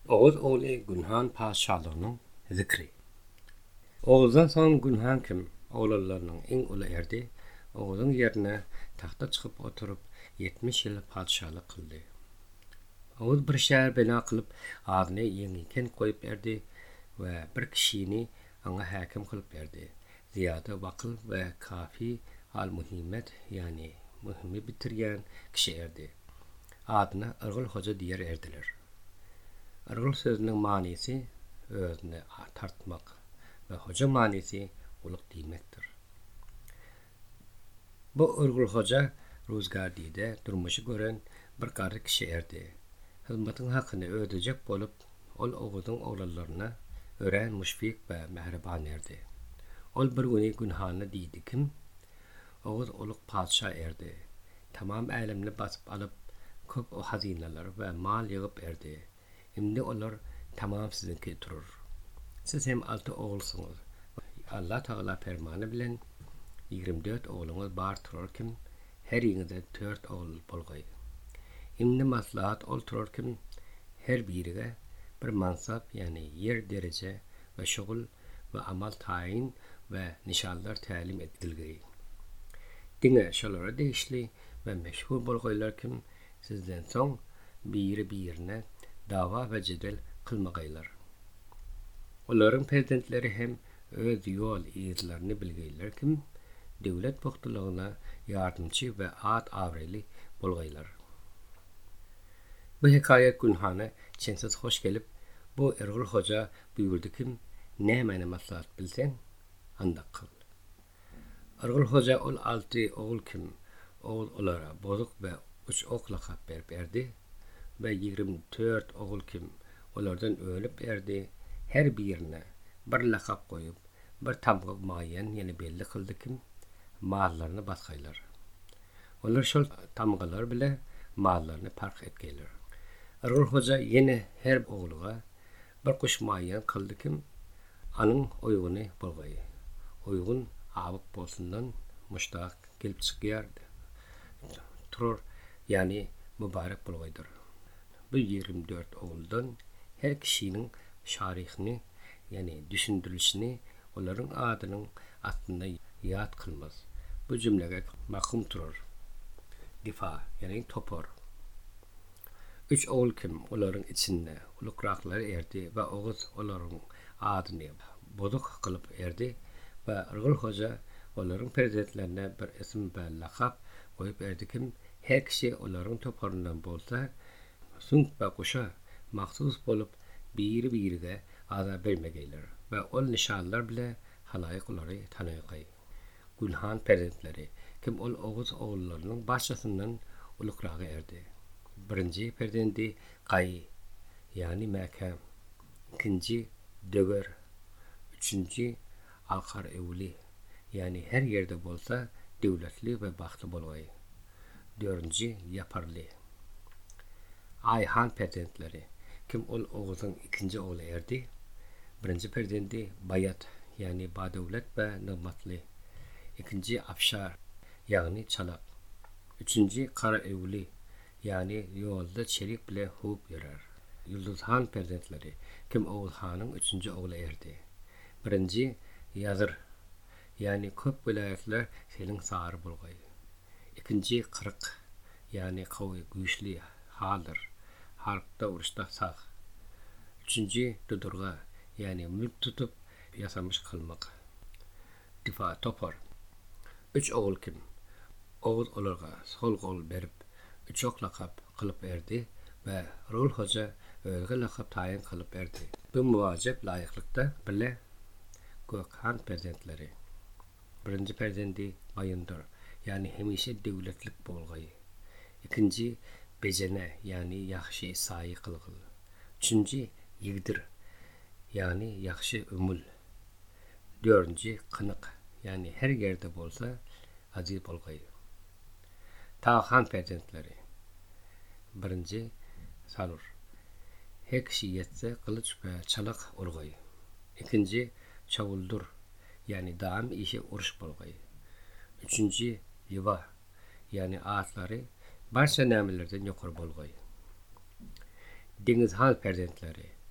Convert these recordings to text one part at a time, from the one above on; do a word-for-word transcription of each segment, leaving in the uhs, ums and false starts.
Oğuz oğlu Günhan padşahlığının zikri. Oğuzdan son Günhan kim? Oğullarının en ulu erdi. Oğuzun yerine tahta çıkıp oturup yetmiş yıl padşahlık kıldı. Oğuz bir şehir bina kılıp adını yeniken koyup erdi ve bir kişini ona hakim kılıp erdi. Ziyade vakıl ve kafi al muhimmet yani muhimmi bitirgen kişi erdi. Adına Irgıl Hoca diyer erdiler. Irgıl sözünün manisi özüne tartmak ve hoca manisi uluk demektir. Bu Irgıl Hoca Ruzgar diýde durmuşy gören bir garry kişi erdi. Hizmetin hakyny ödejek bolup ol Oğuz'un oğlallaryna ören müşfik we mehriban erdi. Ol bir güni Günhan'a diýdi kim? Oğuz uluk padşah erdi. Tamam älemni basyp alyp köp o hazinalar we mal ýygyp erdi. Indi olar tamam sizinki turur. Siz hem altı oğulsuňuz. Allah Taala fermany bilen ýigrimde dört oğluňuz bar turarkim, her ýiňizde dört oğul bolgaý. Indi maslahat ol turarkim, her birige bir mansap ýani yer derece we şugul we amal taýin we nişanlar tälim edilgeý. Diňe şolara deýişli we meşhur bolgaýlar kim sizden soň biri birine dawa we jedel kılmagaýlar. Olaryň prezidentleri hem öz ýol ýyzlaryny bilgeýler kim döwlet bogtulugyna ýardymçy we at awrely bolgaýlar. Bu hikaýet Günhan'a çensiz hoş gelip bu Irgıl Hoca buyurdy kim näme maslahat bilsen andak kıl. Irgıl Hoja ol altı oğul kim oğul olara bozuk we üç ok lakap berip berdi ve ýigrimde dört oğul kim olardan ölüp berdi. Her birine bir lakap koyup bir tamga maýan ýene belli kıldy kim mallaryny batgaýlar. Olar şol tamgalar bile mallaryny park etgeýler. Irgıl Hoja ýene her oğluga bir kuş maýan kıldy kim anyň oýuny bolgaý. Oýgun abyk bolsundan muştak gelip çykýardy. Turur ýani mübarek bolgaýdyr. Bu ýigrimde dört oğuldan her kişiniň şaryhyny ýani düşündirilişini olaryň adynyň atynda ýat kılmaz. Bu jümlege mahkum turur. Difa ýani topor. Üç oğul kim olaryň içinde ulukraklary erdi we Oğuz olaryň adyny bozuk kılıp erdi ve Irgıl Hoja olaryň prezidentlerine bir isim we lakap goýup erdi kim her kişi olaryň toporundan bolsa sünk we kuşa mahsus bolup biri birige ada bermegeýler we ol nişanlar bile halaýyk olary tanaýaky. Günhan prezidentleri kim ol Oğuz oğullarynyň başçysyndan ulukragy erdi. Birinji prezidenti Gaý ýani Mäkä, ikinji Döger, üçünji Alkar Ewli ýani her ýerde bolsa döwletli we bagtly bolgaý. Dördünji Ýaparly. Aýhan prezidentleri kim ol Oğuz'un ikinji oğlu erdi. Birinji prezidenti Bayat ýani badöwlet we nygmatly. İkinji Afşar ýagny çalak. Üçünji Kara Ewli ýani ýolda çelik bile hup ýörer. Ýulduzhan prezidentleri kim Oğuz hanyň üçünji oğlu erdi. Birinji Ýazyr ýani köp vilayetler seliň sary bolgaý. İkinji Kırık ýani gowy güýçli haldyr. Harpda uruşda sag. Üçünji Dudurga ýani mülk tutup ýasamış kılmak. Difa topor. Üç oğul kim? Oğuz olarga sol gol berip üç ok lakap kılıp erdi ve Irgıl Hoja özge lakap taýin kılıp erdi. Bu muwajap laýyklykda bile Gökhan prezidentleri. Birinji prezidenti Bayındır ýani hemişe döwletlik bolgaý. İkinji Bejene ýani ýaxşy saýy kılgyl. Üçünji Ýigdir ýani ýaxşy ömül. Dördünji Kыныk ýani her ýerde bolsa aziz bolgaý. Tahan prezidentleri. Birinji Salur. Her kişi yetse kılıç ve çalak urgaý. İkinji Çavuldur ýani daim işe uruş bolgaý. Üçünji Ýywa ýani atlary barça nämelerden ýokary bolgaý. Deňiz hal prezidentleri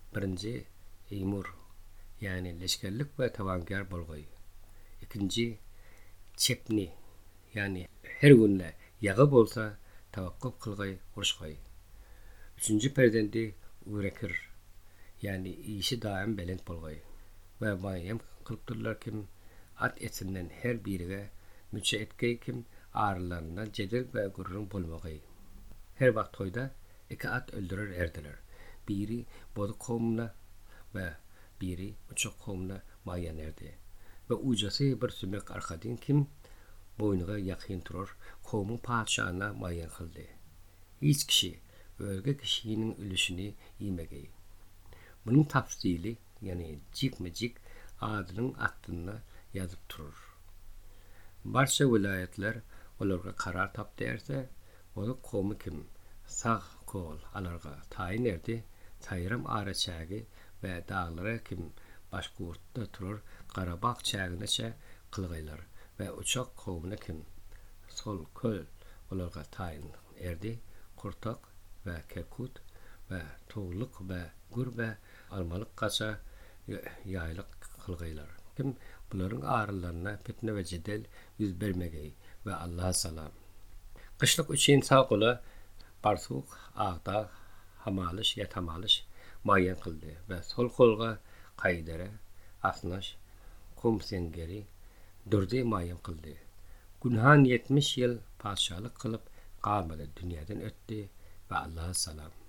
Birinci Eymur, yani leşkerlik ve tavangar bolgoy. İkinci Çepni, yani her günle yağı bolsa tavakkuf kılgay uruşgay. Üçüncü Prezidenti Urekir, yani işi daim belent bolgoy. Ve bayım kılıptırlar kim at etinden her birine müçe etkey kim ağrılarına cedel ve gururun bolmagay. Her vakt toyda iki at öldürür erdiler. Biri bodu kovumuna ve biri uçak kovumuna mayan erdi. Ve ucası bir sümek arkadın kim boynuğa yakın durur, kovumun padişahına mayan kıldı. Hiç kişi ölge kişinin ölüşünü yemegey. Bunun tafsili, yani cikmecik adının aklına yazıp durur. Barça vilayetler olarga karar tapdı erse, onu komu kim sağ kol alarga tayin erdi, tayram ara çağı ve dağlara kim başkurtda turur, Qarabağ çağınaça kılgaylar ve uçak komuna kim sol köl olarga tayin erdi, Kurtak ve Kerkut ve Tuğluk ve Gur ve Almalık kaça yaylık kılgaylar. Kim bunların ağrılarına fitne ve cedel yüz vermegey ve Allah'a salam. Kışlık üçün sağ kola Barsuk, Ağdağ, Hamalış, Yatamalış mayan kıldı ve sol kolga Kaydere, Asnaş, Kumsengeri, Dürdi mayan kıldı. Günhan yetmiş yıl padişahlık kılıp kalmadı dünyadan öttü ve Allah'a salam.